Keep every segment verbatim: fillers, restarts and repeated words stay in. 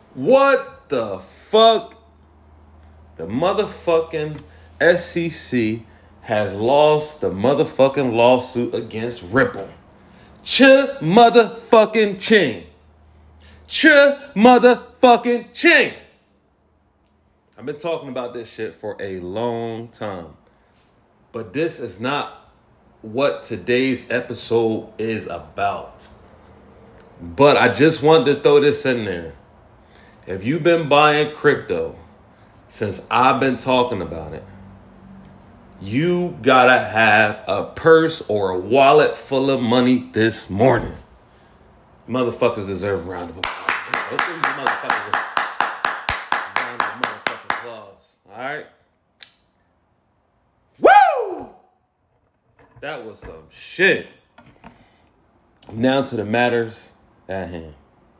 What the fuck? The motherfucking S E C has lost the motherfucking lawsuit against Ripple. Ch motherfucking ching. Ch motherfucking ching. I've been talking about this shit for a long time. But this is not what today's episode is about. But I just wanted to throw this in there. If you've been buying crypto since I've been talking about it, you gotta have a purse or a wallet full of money this morning. Motherfuckers deserve a round of applause. Let's give these motherfuckers a round of motherfucking applause. All right? Woo! That was some shit. Now to the matters at hand.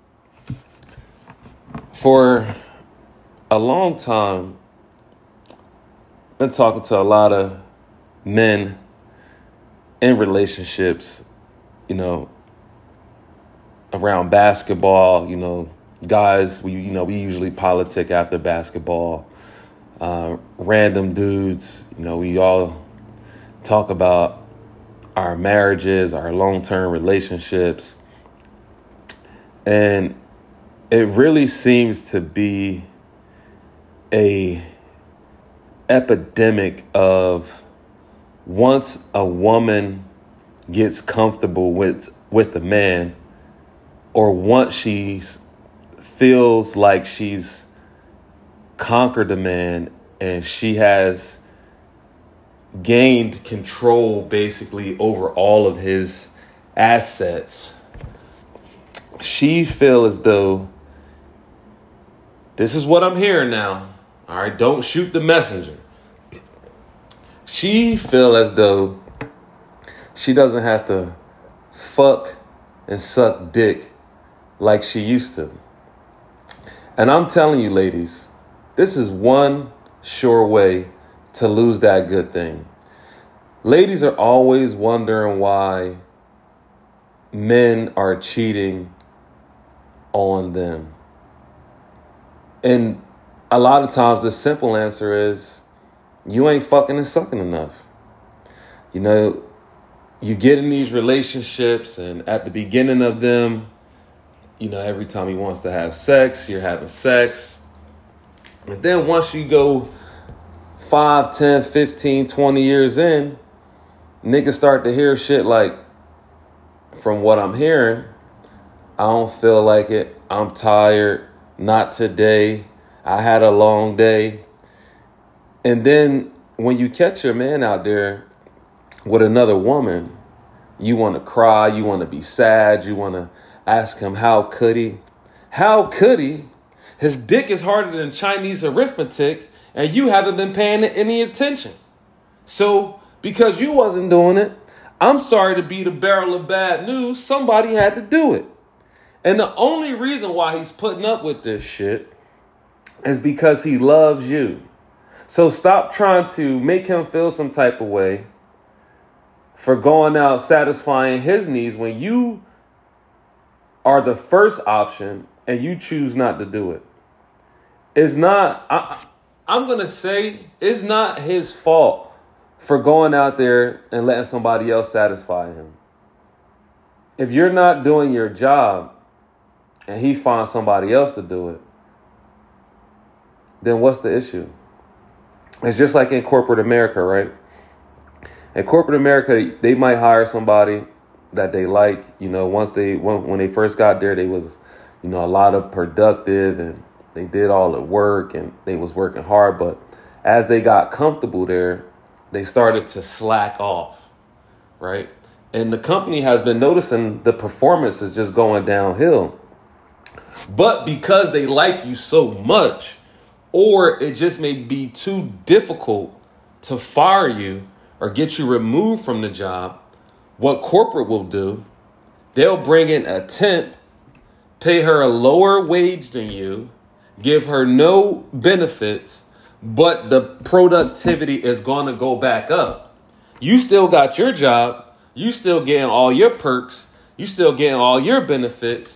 For a long time, I've been talking to a lot of men in relationships, you know, around basketball. You know, guys, we you know we usually politic after basketball. Uh, random dudes, you know, we all talk about our marriages, our long-term relationships, and it really seems to be a epidemic of once a woman gets comfortable with with a man, or once she feels like she's conquered a man and she has gained control basically over all of his assets, she feels as though this is what I'm hearing now. All right, don't shoot the messenger. She feel as though she doesn't have to fuck and suck dick like she used to. And I'm telling you, ladies, this is one sure way to lose that good thing. Ladies are always wondering why men are cheating on them. And a lot of times the simple answer is you ain't fucking and sucking enough. You know, you get in these relationships and at the beginning of them, you know, every time he wants to have sex, you're having sex. And then once you go five, ten, fifteen, twenty years in, niggas start to hear shit like, from what I'm hearing, I don't feel like it. I'm tired. Not today. I had a long day. And then when you catch your man out there with another woman, you want to cry. You want to be sad. You want to ask him, how could he? How could he? His dick is harder than Chinese arithmetic, and you haven't been paying it any attention. So because you wasn't doing it, I'm sorry to be the barrel of bad news. Somebody had to do it. And the only reason why he's putting up with this shit is because he loves you. So stop trying to make him feel some type of way for going out satisfying his needs when you are the first option and you choose not to do it. It's not, I, I'm going to say, it's not his fault for going out there and letting somebody else satisfy him. If you're not doing your job and he finds somebody else to do it, then what's the issue? It's just like in corporate America, right? In corporate America, they might hire somebody that they like. You know, once they when, when they first got there, they was, you know, a lot of productive and they did all the work and they was working hard. But as they got comfortable there, they started to slack off, right? And the company has been noticing the performance is just going downhill. But because they like you so much, or it just may be too difficult to fire you or get you removed from the job, what corporate will do, they'll bring in a temp, pay her a lower wage than you, give her no benefits, but the productivity is going to go back up. You still got your job. You still getting all your perks. You still getting all your benefits.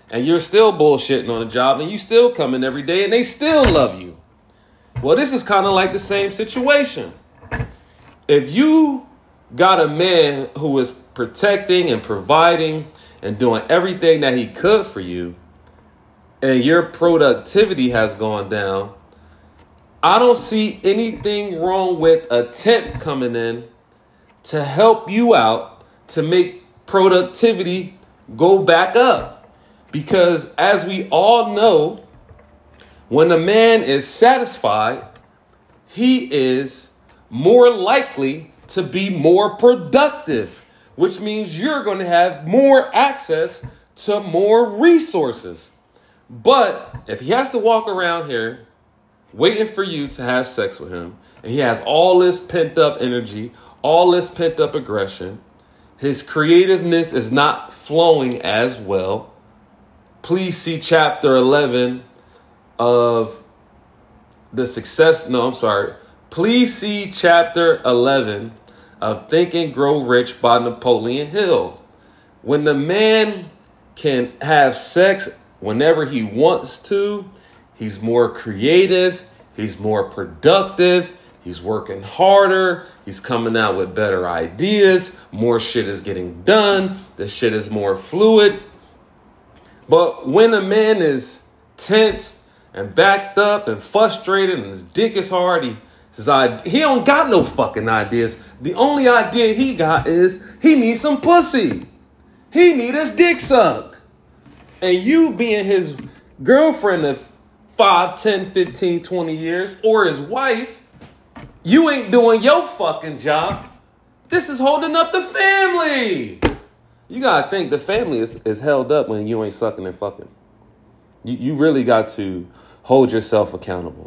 and you're still bullshitting on the job and you still come in every day and they still love you. Well, this is kind of like the same situation. If you got a man who is protecting and providing and doing everything that he could for you, and your productivity has gone down, I don't see anything wrong with a temp coming in to help you out to make productivity go back up. Because as we all know, when a man is satisfied, he is more likely to be more productive, which means you're going to have more access to more resources. But if he has to walk around here waiting for you to have sex with him, and he has all this pent up energy, all this pent up aggression, his creativeness is not flowing as well, please see chapter eleven of the success. No, I'm sorry. Please see chapter eleven of Think and Grow Rich by Napoleon Hill. When the man can have sex whenever he wants to, he's more creative, he's more productive, he's working harder, he's coming out with better ideas, more shit is getting done, the shit is more fluid. But when a man is tense and backed up and frustrated and his dick is hard, he His idea, he don't got no fucking ideas. The only idea he got is he needs some pussy. He need his dick sucked. And you being his girlfriend of five, ten, fifteen, twenty years, or his wife, you ain't doing your fucking job. This is holding up the family. You gotta think the family is, is held up when you ain't sucking and fucking. You, you really got to hold yourself accountable.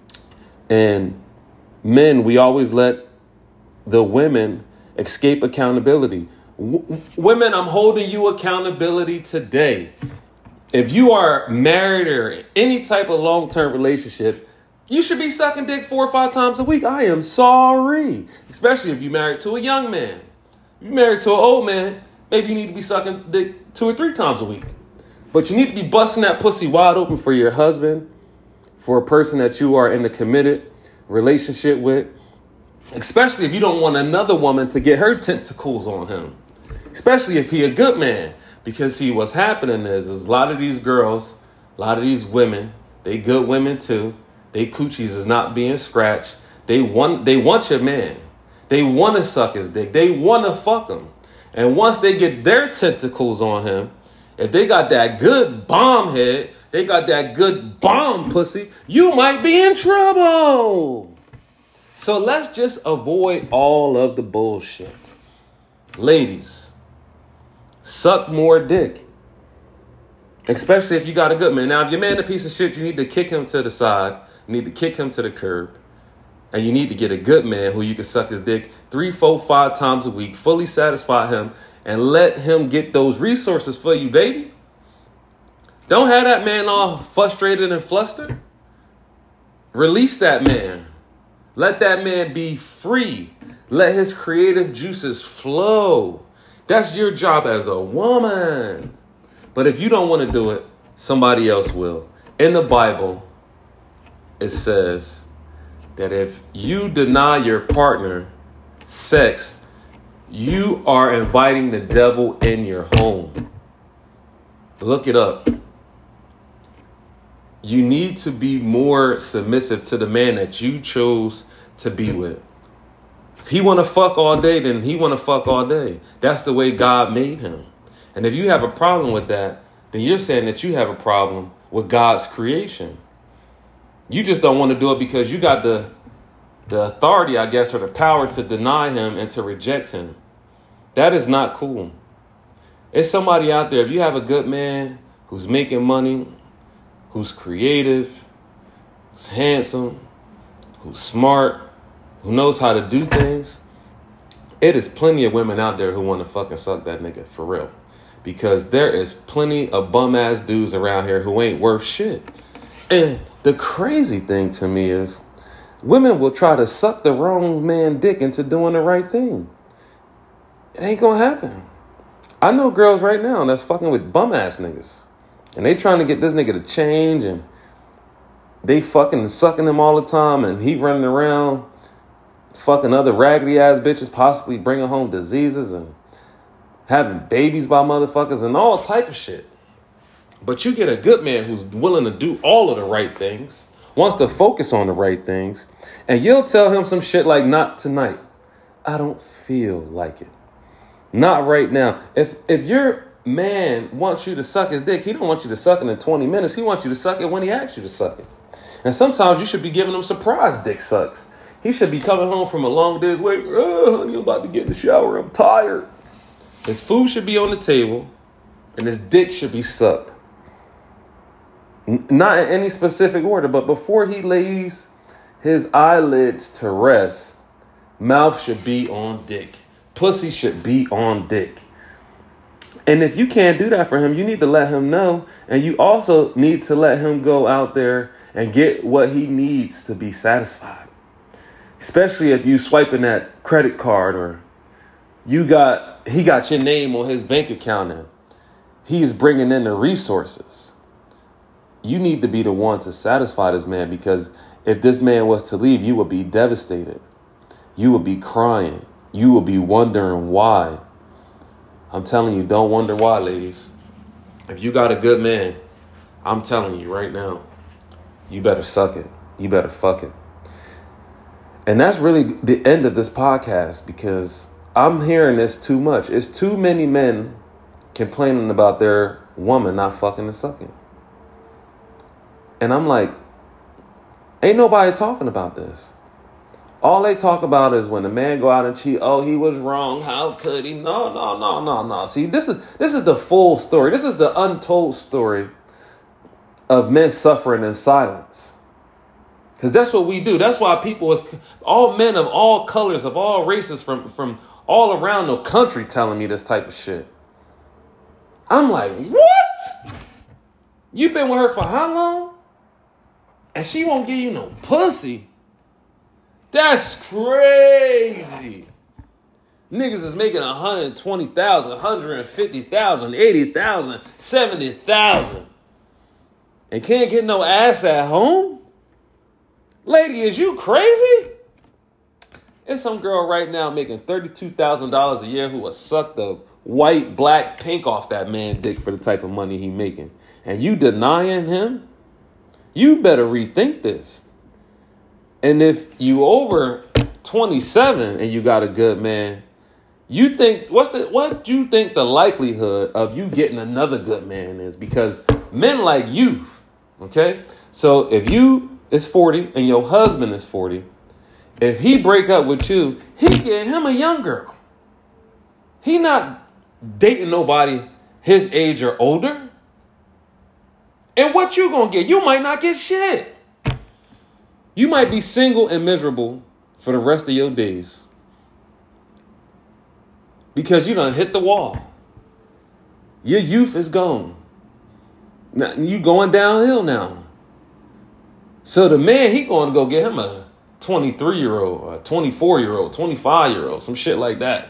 And men, we always let the women escape accountability. W- women, I'm holding you accountability today. If you are married or any type of long-term relationship, you should be sucking dick four or five times a week. I am sorry. Especially if you're married to a young man. If you're married to an old man, maybe you need to be sucking dick two or three times a week. But you need to be busting that pussy wide open for your husband, for a person that you are in a committed relationship with, especially if you don't want another woman to get her tentacles on him, especially if he a good man. Because see, what's happening is, is a lot of these girls, a lot of these women, they good women too. They coochies is not being scratched. They want, they want your man. They want to suck his dick. They want to fuck him. And once they get their tentacles on him, if they got that good bomb head, they got that good bomb pussy, you might be in trouble. So let's just avoid all of the bullshit. Ladies, suck more dick. Especially if you got a good man. Now, if your man a piece of shit, you need to kick him to the side. You need to kick him to the curb. And you need to get a good man who you can suck his dick three, four, five times a week, fully satisfy him, and let him get those resources for you, baby. Don't have that man all frustrated and flustered. Release that man. Let that man be free. Let his creative juices flow. That's your job as a woman. But if you don't want to do it, somebody else will. In the Bible, it says that if you deny your partner sex, you are inviting the devil in your home. Look it up. You need to be more submissive to the man that you chose to be with. If he want to fuck all day, then he want to fuck all day. That's the way God made him. And if you have a problem with that, then you're saying that you have a problem with God's creation. You just don't want to do it because you got the the authority, I guess, or the power to deny him and to reject him. That is not cool. It's somebody out there. If you have a good man who's making money, who's creative, who's handsome, who's smart, who knows how to do things, it is plenty of women out there who want to fucking suck that nigga for real. Because there is plenty of bum ass dudes around here who ain't worth shit. And the crazy thing to me is women will try to suck the wrong man dick into doing the right thing. It ain't gonna happen. I know girls right now that's fucking with bum ass niggas. And they trying to get this nigga to change, and they fucking and sucking him all the time, and he running around fucking other raggedy ass bitches, possibly bringing home diseases and having babies by motherfuckers and all type of shit. But you get a good man who's willing to do all of the right things, wants to focus on the right things, and you'll tell him some shit like, not tonight. I don't feel like it. Not right now. If if your man wants you to suck his dick, he don't want you to suck it in twenty minutes. He wants you to suck it when he asks you to suck it. And sometimes you should be giving him surprise dick sucks. He should be coming home from a long day's wait. Oh, honey, I'm about to get in the shower. I'm tired. His food should be on the table, and his dick should be sucked. N- not in any specific order, but before he lays his eyelids to rest, mouth should be on dick. Pussy should be on dick. And if you can't do that for him, you need to let him know. And you also need to let him go out there and get what he needs to be satisfied. Especially if you swiping that credit card, or you got he got your name on his bank account and he's bringing in the resources. You need to be the one to satisfy this man, because if this man was to leave, you would be devastated. You would be crying. You would be wondering why. I'm telling you, don't wonder why, ladies. If you got a good man, I'm telling you right now, you better suck it. You better fuck it. And that's really the end of this podcast, because I'm hearing this too much. It's too many men complaining about their woman not fucking and sucking. And I'm like, ain't nobody talking about this. All they talk about is when the man go out and cheat. Oh, he was wrong. How could he? No, no, no, no, no. See, this is this is the full story. This is the untold story of men suffering in silence. Because that's what we do. That's why people, is all men of all colors, of all races, from, from all around the country telling me this type of shit. I'm like, what? You been with her for how long? And she won't give you no pussy? That's crazy. Niggas is making one hundred twenty thousand, one hundred fifty thousand, eighty thousand, seventy thousand. And can't get no ass at home? Lady, is you crazy? There's some girl right now making thirty-two thousand dollars a year who will suck the white, black, pink off that man dick for the type of money he making. And you denying him? You better rethink this. And if you over twenty-seven and you got a good man, you think, what's the, what do you think the likelihood of you getting another good man is? Because men like youth, okay? So if you is forty and your husband is forty, if he break up with you, he get him a young girl. He not dating nobody his age or older. And what you gonna get? You might not get shit. You might be single and miserable for the rest of your days, because you done hit the wall. Your youth is gone. Now you going downhill now. So the man, he going to go get him a twenty-three-year-old, a twenty-four-year-old, twenty-five-year-old, some shit like that.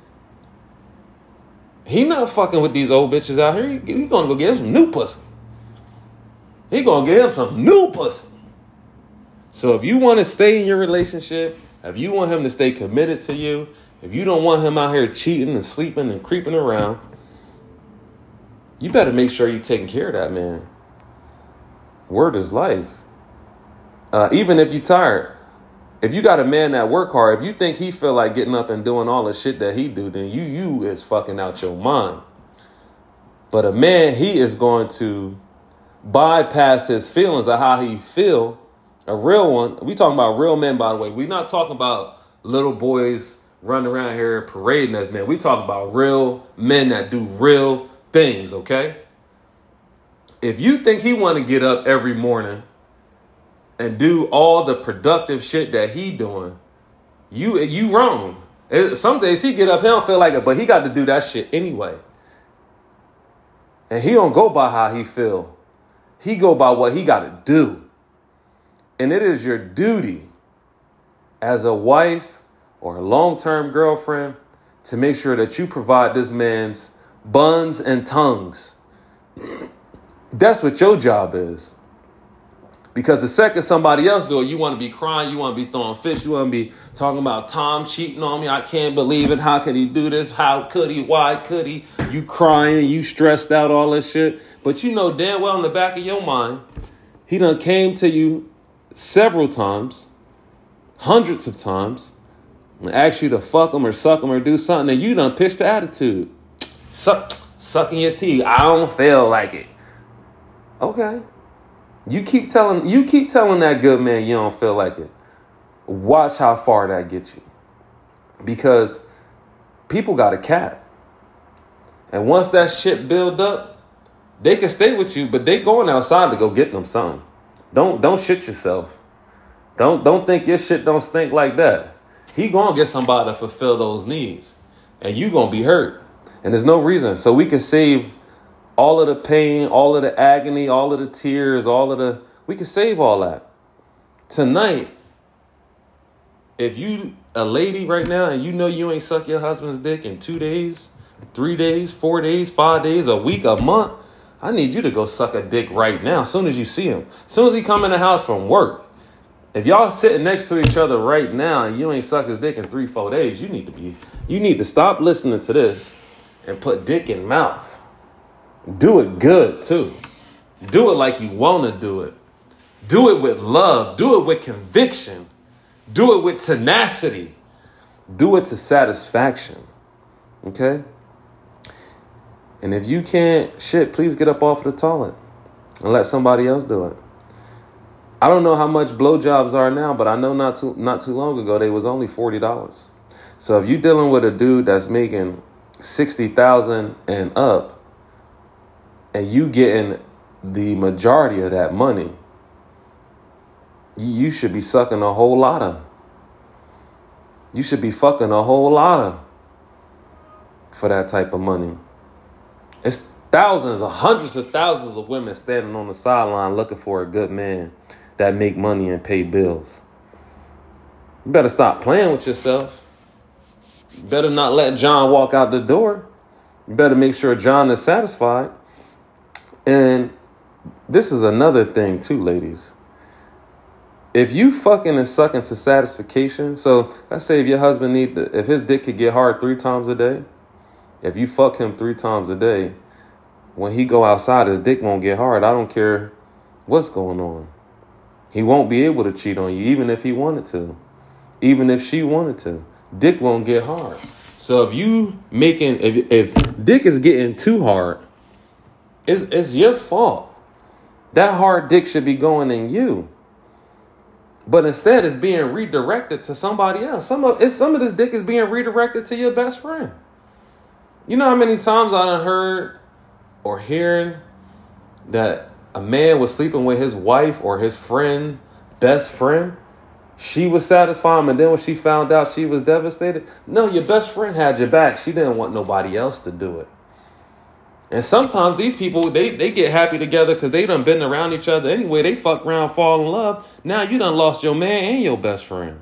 He not fucking with these old bitches out here. He, he going to go get him some new pussy. He going to get him some new pussy. So if you want to stay in your relationship, if you want him to stay committed to you, if you don't want him out here cheating and sleeping and creeping around, you better make sure you're taking care of that man. Word is life. Uh, even if you're tired, if you got a man that work hard, if you think he feel like getting up and doing all the shit that he do, then you you is fucking out your mind. But a man, he is going to bypass his feelings of how he feel. A real one. We talking about real men, by the way. We're not talking about little boys running around here parading as men. We talking about real men that do real things, okay? If you think he want to get up every morning and do all the productive shit that he doing, you you wrong. It, some days he get up, he don't feel like it, but he got to do that shit anyway. And he don't go by how he feel. He go by what he got to do. And it is your duty as a wife or a long-term girlfriend to make sure that you provide this man's buns and tongues That's what your job is. Because the second somebody else do it, you want to be crying, you want to be throwing fish, you want to be talking about Tom cheating on me. I can't believe it. How could he do this? How could he? Why could he? You crying, you stressed out, all this shit. But you know damn well in the back of your mind, he done came to you several times, hundreds of times, and asked you to fuck him or suck him or do something, and you done pitched the attitude. Suck, sucking your teeth. I don't feel like it. Okay. You keep telling you keep telling that good man you don't feel like it. Watch how far that gets you. Because people got a cap. And once that shit build up, they can stay with you, but they going outside to go get them something. Don't don't shit yourself. Don't don't think your shit don't stink like that. He gonna get somebody to fulfill those needs. And you gonna be hurt. And there's no reason. So we can save all of the pain, all of the agony, all of the tears, all of the... We can save all that. Tonight, if you a lady right now and you know you ain't suck your husband's dick in two days, three days, four days, five days, a week, a month, I need you to go suck a dick right now as soon as you see him. As soon as he come in the house from work. If y'all sitting next to each other right now and you ain't suck his dick in three, four days, you need to be... You need to stop listening to this and put dick in mouth. Do it good, too. Do it like you want to do it. Do it with love. Do it with conviction. Do it with tenacity. Do it to satisfaction. Okay? And if you can't, shit, please get up off the toilet and let somebody else do it. I don't know how much blowjobs are now, but I know not too, not too long ago, they was only forty dollars. So if you're dealing with a dude that's making sixty thousand dollars and up, and you getting the majority of that money, you should be sucking a whole lot of. You should be fucking a whole lot of for that type of money. It's thousands, or hundreds of thousands of women standing on the sideline looking for a good man that make money and pay bills. You better stop playing with yourself. You better not let John walk out the door. You better make sure John is satisfied. And this is another thing too, ladies. If you fucking and sucking to satisfaction, so let's say if your husband need the, if his dick could get hard three times a day, if you fuck him three times a day, when he go outside, his dick won't get hard. I don't care what's going on. He won't be able to cheat on you, even if he wanted to, even if she wanted to. Dick won't get hard. So if you making, if, if dick is getting too hard, It's, it's your fault. That hard dick should be going in you. But instead it's being redirected to somebody else. Some of it's, some of this dick is being redirected to your best friend. You know how many times I done heard or hearing that a man was sleeping with his wife or his friend, best friend. She was satisfying him, and then when she found out, she was devastated. No, your best friend had your back. She didn't want nobody else to do it. And sometimes these people, they, they get happy together because they done been around each other anyway. They fuck around, fall in love. Now you done lost your man and your best friend.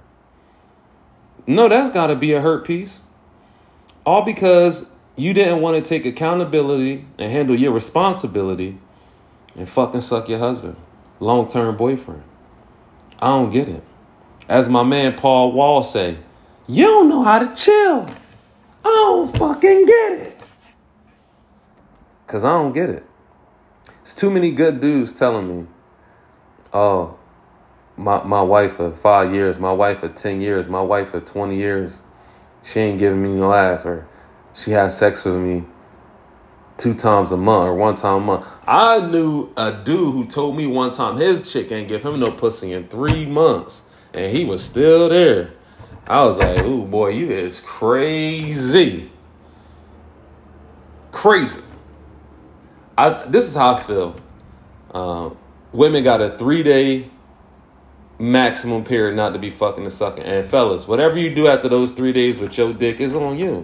No, that's got to be a hurt piece. All because you didn't want to take accountability and handle your responsibility and fucking suck your husband, long-term boyfriend. I don't get it. As my man Paul Wall say, you don't know how to chill. I don't fucking get it. Because I don't get it. It's too many good dudes telling me, oh, my my wife for five years, my wife for ten years, my wife for twenty years, she ain't giving me no ass, or she has sex with me two times a month or one time a month. I knew a dude who told me one time his chick ain't give him no pussy in three months, and he was still there. I was like, ooh, boy, you is crazy. Crazy. I, this is how I feel. Um, women got a three-day maximum period not to be fucking and sucking. And fellas, whatever you do after those three days with your dick is on you.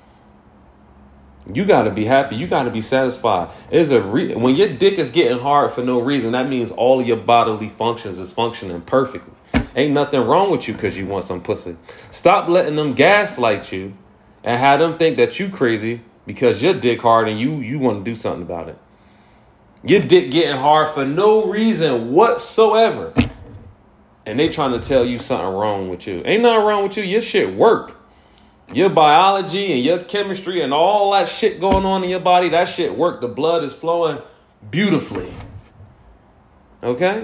You got to be happy. You got to be satisfied. There's a re- when your dick is getting hard for no reason, that means all of your bodily functions is functioning perfectly. Ain't nothing wrong with you because you want some pussy. Stop letting them gaslight you and have them think that you crazy because your dick hard and you, you want to do something about it. Your dick getting hard for no reason whatsoever. And they trying to tell you something wrong with you. Ain't nothing wrong with you. Your shit work. Your biology and your chemistry and all that shit going on in your body, that shit work. The blood is flowing beautifully. Okay?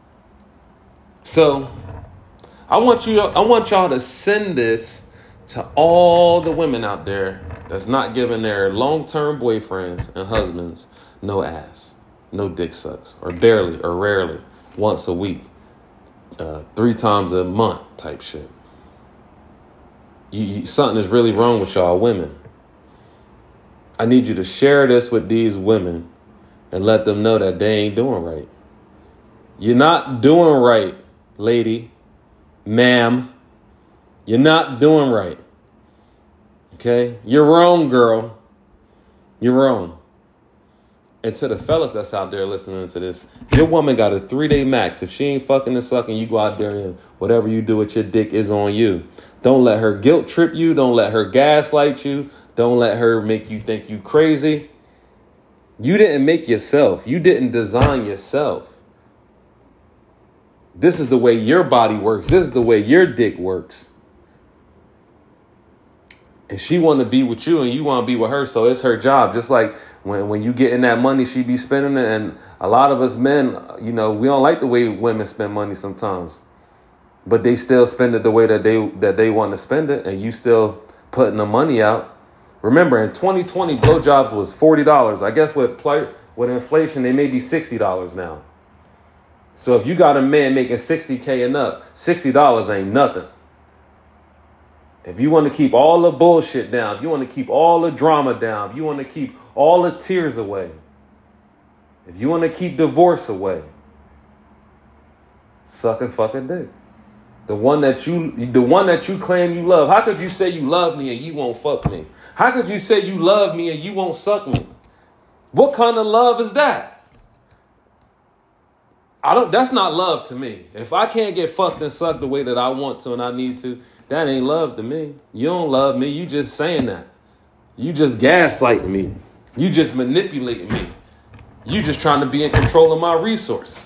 So, I want you, I want y'all to send this to all the women out there that's not giving their long-term boyfriends and husbands no ass, no dick sucks, or barely, or rarely, once a week, uh, three times a month type shit. You, you, something is really wrong with y'all women. I need you to share this with these women and let them know that they ain't doing right. You're not doing right, lady, ma'am. You're not doing right. Okay? You're wrong, girl. You're wrong. And to the fellas that's out there listening to this, your woman got a three-day max. If she ain't fucking and sucking, you go out there and whatever you do with your dick is on you. Don't let her guilt trip you. Don't let her gaslight you. Don't let her make you think you crazy. You didn't make yourself. You didn't design yourself. This is the way your body works. This is the way your dick works. And she want to be with you and you want to be with her. So it's her job. Just like when, when you get in that money, she be spending it. And a lot of us men, you know, we don't like the way women spend money sometimes. But they still spend it the way that they that they want to spend it. And you still putting the money out. Remember, in twenty twenty, blowjobs was forty dollars. I guess with, with inflation, they may be sixty dollars now. So if you got a man making sixty K and up, sixty dollars ain't nothing. If you want to keep all the bullshit down, if you want to keep all the drama down, if you want to keep all the tears away, if you want to keep divorce away, suck and fucking dick. The one that you, the one that you claim you love. How could you say you love me and you won't fuck me? How could you say you love me and you won't suck me? What kind of love is that? I don't. That's not love to me. If I can't get fucked and sucked the way that I want to and I need to, that ain't love to me. You don't love me. You just saying that. You just gaslighting me. You just manipulating me. You just trying to be in control of my resources.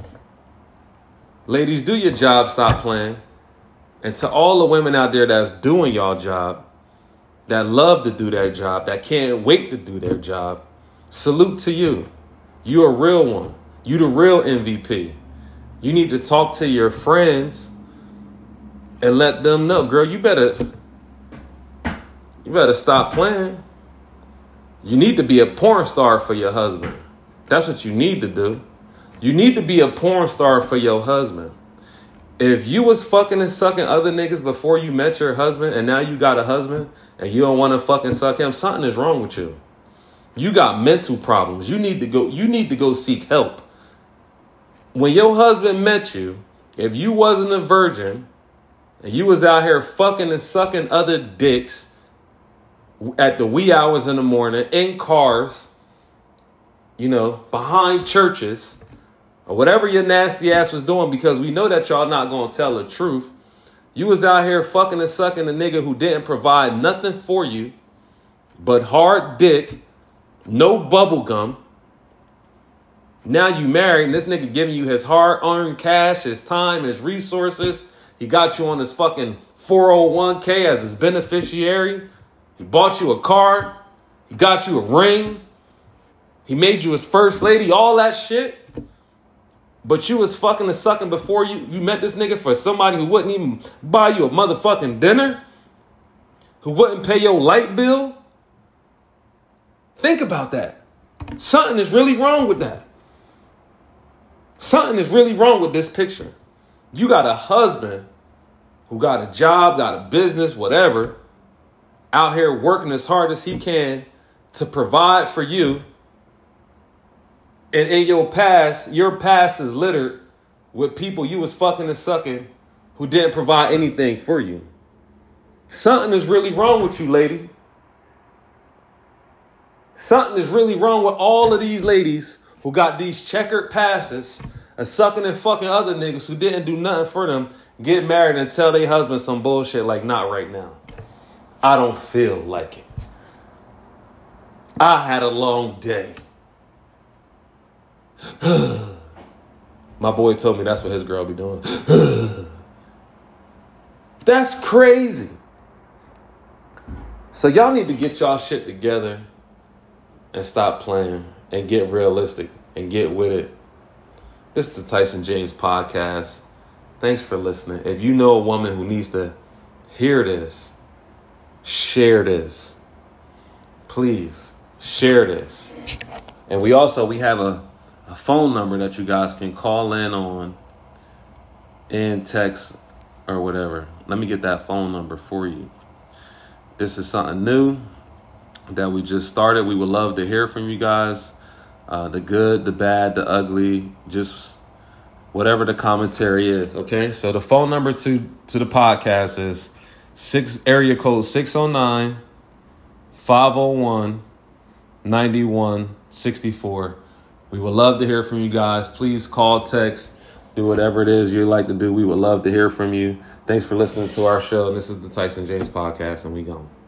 Ladies, do your job. Stop playing. And to all the women out there that's doing y'all job, that love to do their job, that can't wait to do their job, salute to you. You a real one. You the real M V P. You need to talk to your friends and let them know, girl, you better, you better stop playing. You need to be a porn star for your husband. That's what you need to do. You need to be a porn star for your husband. If you was fucking and sucking other niggas before you met your husband and now you got a husband and you don't want to fucking suck him, something is wrong with you. You got mental problems. You need to go, you need to go seek help. When your husband met you, if you wasn't a virgin and you was out here fucking and sucking other dicks at the wee hours in the morning, in cars, you know, behind churches, or whatever your nasty ass was doing, because we know that y'all not going to tell the truth. You was out here fucking and sucking a nigga who didn't provide nothing for you but hard dick, no bubble gum. Now you married and this nigga giving you his hard-earned cash, his time, his resources. He got you on his fucking four oh one k as his beneficiary. He bought you a car. He got you a ring. He made you his first lady, all that shit. But you was fucking and sucking before you, you met this nigga for somebody who wouldn't even buy you a motherfucking dinner, who wouldn't pay your light bill. Think about that. Something is really wrong with that. Something is really wrong with this picture. You got a husband who got a job, got a business, whatever, out here working as hard as he can to provide for you. And in your past, your past is littered with people you was fucking and sucking who didn't provide anything for you. Something is really wrong with you, lady. Something is really wrong with all of these ladies who got these checkered passes and sucking and fucking other niggas who didn't do nothing for them, get married and tell their husband some bullshit like, not right now. I don't feel like it. I had a long day. My boy told me that's what his girl be doing. That's crazy. So y'all need to get y'all shit together and stop playing and get realistic and get with it. This is the Tyson James Podcast. Thanks for listening. If you know a woman who needs to hear this, share this. Please share this. And we also, we have a, a phone number that you guys can call in on and text or whatever. Let me get that phone number for you. This is something new that we just started. We would love to hear from you guys. Uh, the good, the bad, the ugly, just whatever the commentary is. Okay. So the phone number to, to the podcast is six area code six oh nine, five oh one, nine one six four. We would love to hear from you guys. Please call, text, do whatever it is you like to do. We would love to hear from you. Thanks for listening to our show. This is the Tyson James Podcast, and we gone.